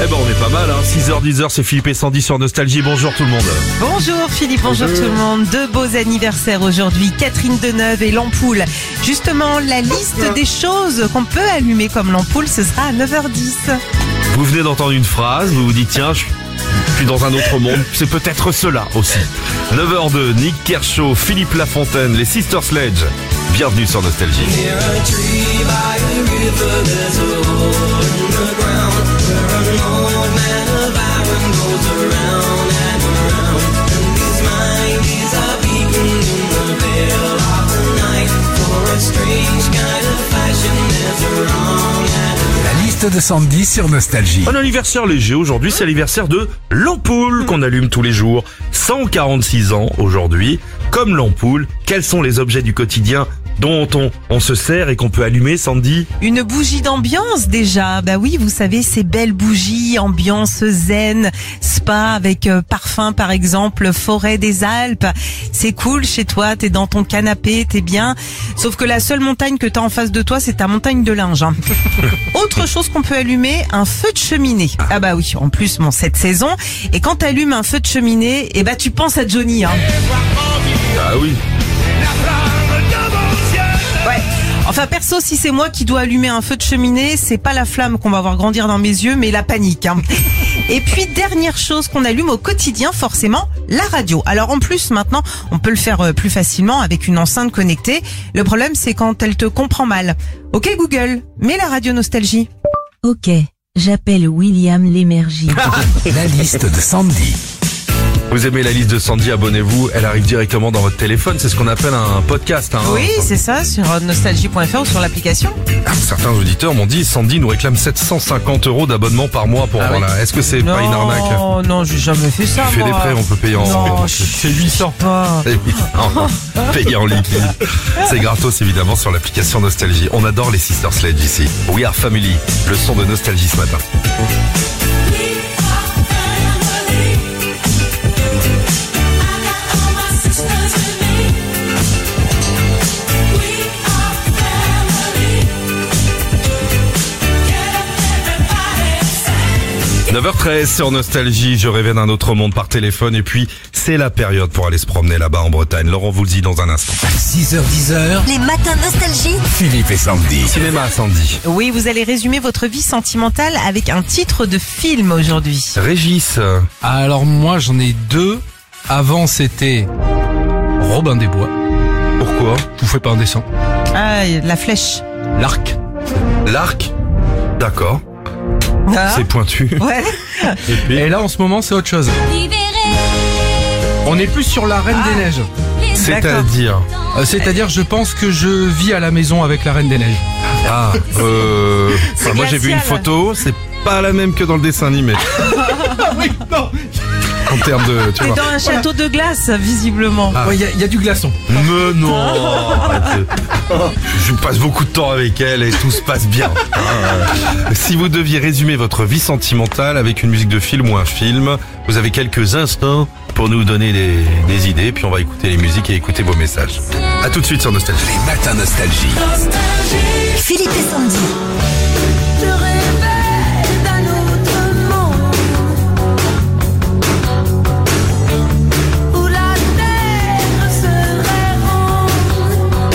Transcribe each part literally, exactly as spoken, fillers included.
Eh ben on est pas mal, hein. six heures dix, c'est Philippe et Sandy sur Nostalgie. Bonjour tout le monde. Bonjour Philippe, bonjour, bonjour tout le monde. Deux beaux anniversaires aujourd'hui, Catherine Deneuve et l'ampoule. Justement, la liste des choses qu'on peut allumer comme l'ampoule, ce sera à neuf heures dix. Vous venez d'entendre une phrase, vous vous dites tiens, je suis dans un autre monde, c'est peut-être cela aussi. neuf heures deux, Nick Kershaw, Philippe Lafontaine, les Sister Sledge. Bienvenue sur Nostalgie. La liste de Sandy sur Nostalgie. Un anniversaire léger aujourd'hui, c'est l'anniversaire de l'ampoule qu'on allume tous les jours. cent quarante-six ans aujourd'hui. Comme l'ampoule, quels sont les objets du quotidien dont on, on se sert et qu'on peut allumer, Sandy? Une bougie d'ambiance déjà. Bah oui, vous savez, ces belles bougies, ambiance zen, spa avec euh, parfum par exemple, forêt des Alpes. C'est cool chez toi, t'es dans ton canapé, t'es bien. Sauf que la seule montagne que t'as en face de toi, c'est ta montagne de linge. Hein. Autre chose qu'on peut allumer, un feu de cheminée. Ah bah oui, en plus, bon, cette saison. Et quand t'allumes un feu de cheminée, eh bah tu penses à Johnny. Hein. Ah oui. Ouais. Enfin perso, si c'est moi qui dois allumer un feu de cheminée, c'est pas la flamme qu'on va voir grandir dans mes yeux, mais la panique. Hein. Et puis dernière chose qu'on allume au quotidien, forcément, la radio. Alors en plus maintenant, on peut le faire plus facilement avec une enceinte connectée. Le problème, c'est quand elle te comprend mal. Ok Google, mets la radio Nostalgie. Ok, j'appelle William Lémergie. La liste de Sandy. Vous aimez la liste de Sandy, abonnez-vous, elle arrive directement dans votre téléphone, c'est ce qu'on appelle un podcast. Hein. Oui, c'est ça, sur nostalgie point f r ou sur l'application. Ah, certains auditeurs m'ont dit, Sandy nous réclame sept cent cinquante euros d'abonnement par mois pour ah avoir oui. la... Est-ce que c'est pas une arnaque? Non, non, j'ai jamais fait ça. Tu fais moi. des prêts, on peut payer en... Non, c'est huit cents. Pas. Payer en liquide. C'est gratos évidemment sur l'application Nostalgie. On adore les Sister Sledge ici. We are family, le son de Nostalgie ce matin. neuf heures treize sur Nostalgie, je rêvais d'un autre monde par téléphone et puis c'est la période pour aller se promener là-bas en Bretagne. Laurent vous le dit dans un instant. six heures dix, les matins Nostalgie. Philippe et Sandy. Cinéma, Sandy. Oui, vous allez résumer votre vie sentimentale avec un titre de film aujourd'hui. Régis. Alors moi j'en ai deux. Avant c'était Robin des Bois. Pourquoi? Je vous fais pas un dessin. Ah, la flèche. L'arc. L'arc. D'accord. Ah. C'est pointu. Ouais. Et puis Et là en ce moment c'est autre chose. On est plus sur la Reine Ah. des Neiges. c'est-à-dire Euh, C'est-à-dire je pense que je vis à la maison avec la Reine des Neiges. Ah, euh... C'est enfin, moi j'ai vu une glacial. photo, c'est pas la même que dans le dessin animé. Oui, non. En termes de... Tu T'es vois. dans un château de glace, visiblement. Ah. Il y, a- y a du glaçon. Mais non, arrêtez. Je passe beaucoup de temps avec elle et tout se passe bien. Euh, si vous deviez résumer votre vie sentimentale avec une musique de film ou un film, vous avez quelques instants pour nous donner des, des idées, puis on va écouter les musiques et écouter vos messages. À tout de suite sur Nostalgie. Les matins Nostalgie. Philippe et Sandy. Je rêvais d'un autre monde où la terre serait ronde,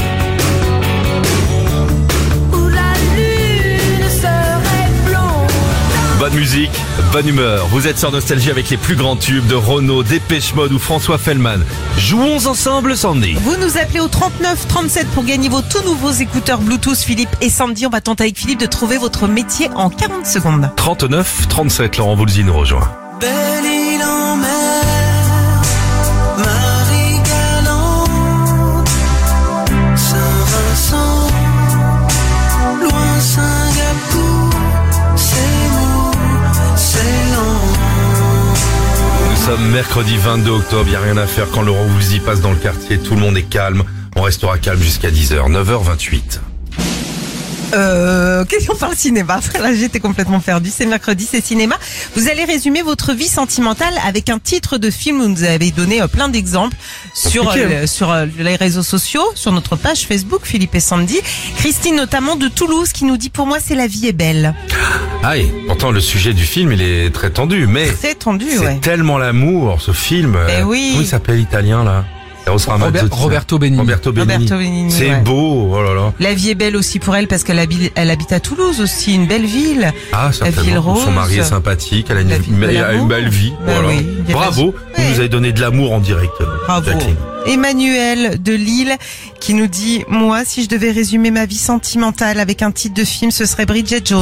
où la lune serait blonde. Bonne musique, bonne humeur. Vous êtes sur Nostalgie avec les plus grands tubes de Renaud, Dépêche Mode ou François Fellman. Jouons ensemble, Sandy. Vous nous appelez au trente-neuf trente-sept pour gagner vos tout nouveaux écouteurs Bluetooth Philippe et Sandy. On va tenter avec Philippe de trouver votre métier en quarante secondes. trente-neuf trente-sept, Laurent Voulzy nous rejoint. Belle île en mer, Marie Galante, Saint-Vincent, loin Singapour, c'est mou, c'est lent. Nous sommes mercredi vingt-deux octobre, il n'y a rien à faire quand Laurent Voulzy passe dans le quartier, tout le monde est calme. On restera calme jusqu'à dix heures, neuf heures vingt-huit. Euh, question par le cinéma. Là, j'étais complètement perdue. C'est mercredi, c'est cinéma. Vous allez résumer votre vie sentimentale avec un titre de film où vous nous avez donné euh, plein d'exemples sur Compliqué, euh, sur euh, les réseaux sociaux, sur notre page Facebook, Philippe et Sandy. Christine, notamment de Toulouse, qui nous dit pour moi, c'est La vie est belle. Ah, et pourtant le sujet du film, il est très tendu, mais C'est tendu, c'est ouais. tellement l'amour, ce film. Eh Euh, oui. Comment il s'appelle l'italien là? Eros Robert- Ramazzotti. Roberto Benigni. Roberto Benigni. Roberto Benigni, C'est ouais. beau, oh là là. La vie est belle aussi pour elle parce qu'elle habite, elle habite à Toulouse aussi, une belle ville. Ah, ville certainement. rose. Son mari est sympathique, elle a une, La vie de elle a une l'amour. belle vie. Bah voilà. oui, il y a Bravo, pas- vous Ouais. nous avez donné de l'amour en direct. Bravo. Jacqueline. Emmanuel de Lille qui nous dit « Moi, si je devais résumer ma vie sentimentale avec un titre de film, ce serait Bridget Jones.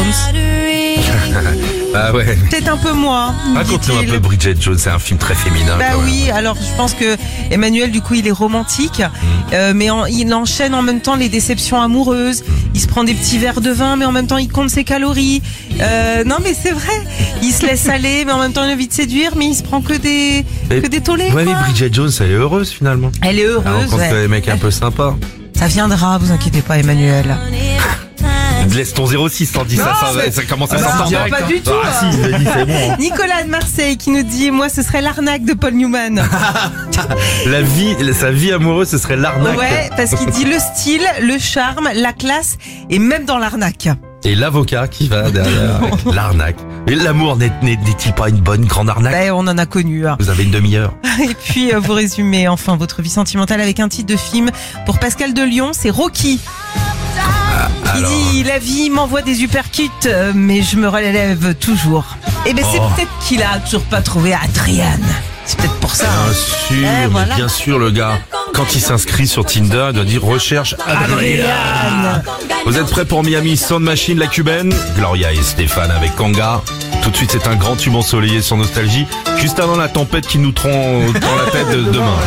Ah ouais. » Peut-être un peu moi, nous Raconte-nous un dit-il. peu Bridget Jones, c'est un film très féminin. Bah quand même. oui, alors je pense que Emmanuel, du coup, il est romantique, euh, mais en- il enchaîne en même temps les déceptions amoureuses. Il se prend des petits verres de vin, mais en même temps, il compte ses calories. Euh, non, mais c'est vrai. Il se laisse aller, mais en même temps, il a envie de séduire, mais il se prend que des Et- que des tollés. Ouais, mais quoi. Bridget Jones, elle est heureuse finalement. Elle est Elle heureuse. rencontre ouais. des mecs un peu sympas. Ça viendra, vous inquiétez pas, Emmanuel. Laisse ton zéro six, t'en dis ça, ça, mais- ça commence à Ah, s'entendre non, direct. pas hein. du tout, Ah hein. si, j'ai dit c'est bon. hein. Nicolas de Marseille qui nous dit « Moi, ce serait l'arnaque de Paul Newman. La vie, sa vie amoureuse, ce serait » l'arnaque. Ouais, parce qu'il dit le style, le charme, la classe et même dans l'arnaque. Et l'avocat qui va derrière avec l'arnaque. Et l'amour n'est- n'est- n'est-il pas une bonne grande arnaque? Ben, on en a connu. Hein. Vous avez une demi-heure. Et puis, euh, vous résumez enfin votre vie sentimentale avec un titre de film. Pour Pascal de Lyon, c'est Rocky. Il alors. dit « La vie m'envoie des uppercuts, euh, mais je me relève toujours. » Et ben, c'est Oh. peut-être qu'il a toujours pas trouvé Adriane. C'est peut-être pour ça. Bien hein. sûr, Eh, mais voilà. bien sûr, le gars, quand il s'inscrit sur Tinder, il doit dire recherche Adriane. Vous êtes prêts pour Miami Sound Machine, la cubaine? Gloria et Stéphane avec Kanga. Tout de suite, c'est un grand tube ensoleillé sur Nostalgie, juste avant la tempête qui nous tronc dans la tête de demain.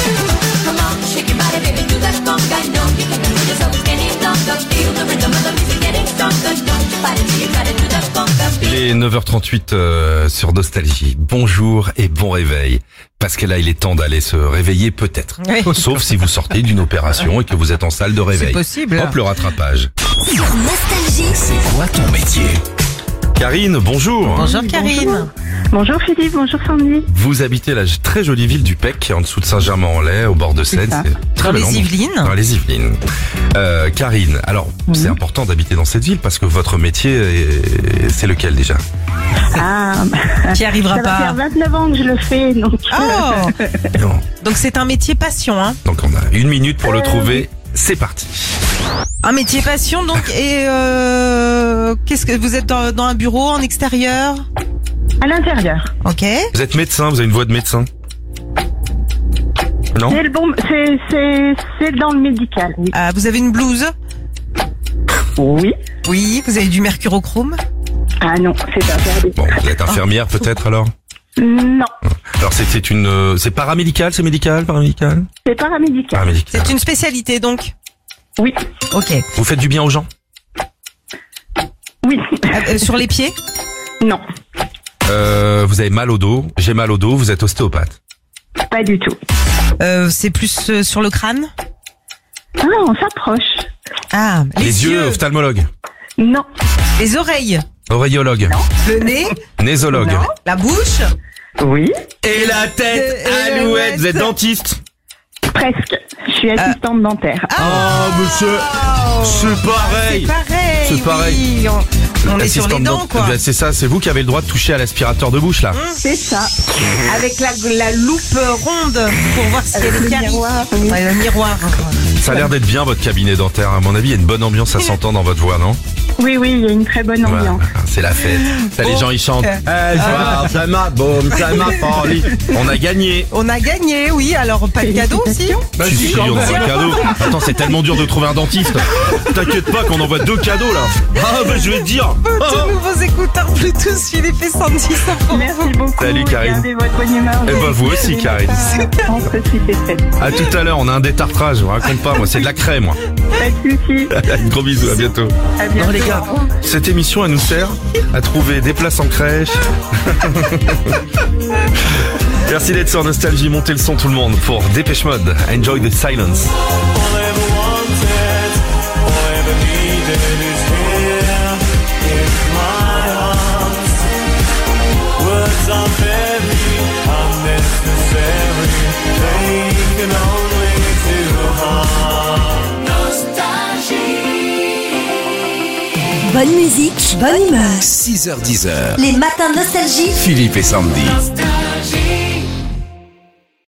Il est neuf heures trente-huit euh, sur Nostalgie. Bonjour et bon réveil. Parce que là, il est temps d'aller se réveiller peut-être. Oui. Sauf si vous sortez d'une opération et que vous êtes en salle de réveil. C'est possible. Hop, le rattrapage. Sur Nostalgie, C'est quoi ton métier? Karine, bonjour. Bonjour Karine. Bonjour Philippe, bonjour Sandy. Vous habitez la très jolie ville du Pec, en dessous de Saint-Germain-en-Laye, au bord de Seine. ça. C'est très Dans bel les endroit. Yvelines. Dans les Yvelines. Euh, Karine, alors, c'est important d'habiter dans cette ville parce que votre métier, est- c'est lequel déjà? Ah, Qui arrivera ça va faire pas. vingt-neuf ans que je le fais, donc Oh. Non. Donc c'est un métier passion, hein. Donc on a une minute pour le trouver. C'est parti. Un métier passion, donc, et euh, qu'est-ce que vous êtes dans, dans un bureau, en extérieur? à l'intérieur. Ok. Vous êtes médecin, vous avez une voix de médecin? Non? C'est le bon, c'est c'est c'est dans le médical. Oui. Ah, vous avez une blouse? Oui. Oui. Vous avez du mercurochrome? Ah non, c'est interdit. Bon, vous êtes infirmière peut-être alors? Non, Alors c'est c'est une, euh, c'est paramédical, c'est médical, paramédical? c'est paramédical. Paramédical. C'est une spécialité, donc. Oui, Ok. Vous faites du bien aux gens? oui. Ah, euh, sur les pieds? Non, Euh, vous avez mal au dos, j'ai mal au dos, vous êtes ostéopathe. pas du tout. Euh, c'est plus euh, sur le crâne? Ah, on s'approche. Ah, les, Les, yeux, ophtalmologue. Non, les oreilles, Oreillologue. le nez, Nésologue. Non. la bouche. oui, Et la tête, Euh, alouette, vous êtes alouette. dentiste? presque. Je suis assistante dentaire. Ah, monsieur, c'est pareil. C'est pareil. C'est pareil. oui, On, on est sur les Assistante dents, dent- quoi. Ben, c'est ça, c'est vous qui avez le droit de toucher à l'aspirateur de bouche là. C'est ça. Avec la, la loupe ronde pour voir s'il y a Avec des le caries. miroir, oui. Ouais, le miroir. Ça a l'air d'être bien votre cabinet dentaire. À mon avis, il y a une bonne ambiance à s'entendre dans votre voix, non? Oui, oui, il y a une très bonne Ouais, ambiance. c'est la fête. Ça, les Bon. gens ils chantent. Euh, Eh, joie, ça m'a boum, ça m'a folie. On a gagné. On a gagné, oui. Alors, pas de cadeau aussi? Bah, si, si, on envoie un cadeau. Attends, c'est tellement dur de trouver un dentiste. T'inquiète pas qu'on envoie deux cadeaux là. Ah bah je vais te dire. Tous nouveaux écouteurs Bluetooth Philippe et Sandy, ça pour Merci vous. beaucoup. Salut, Karine. Gardez votre bonne humeur. Eh ben, vous aussi, Karine. Entre six et sept. À tout à l'heure, on a un détartrage. Je vous raconte pas, moi c'est de la craie moi. Pas de soucis. Gros bisous, à bientôt. À bientôt. Non les gars, cette émission elle nous sert à trouver des places en crèche. Merci d'être sur Nostalgie, montez le son tout le monde pour Dépêche Mode. Enjoy the silence. All I ever wanted, all I ever needed is you. Bonne musique, bonne humeur. six heures dix. Les matins nostalgie. Philippe et Sandy. Nostalgie.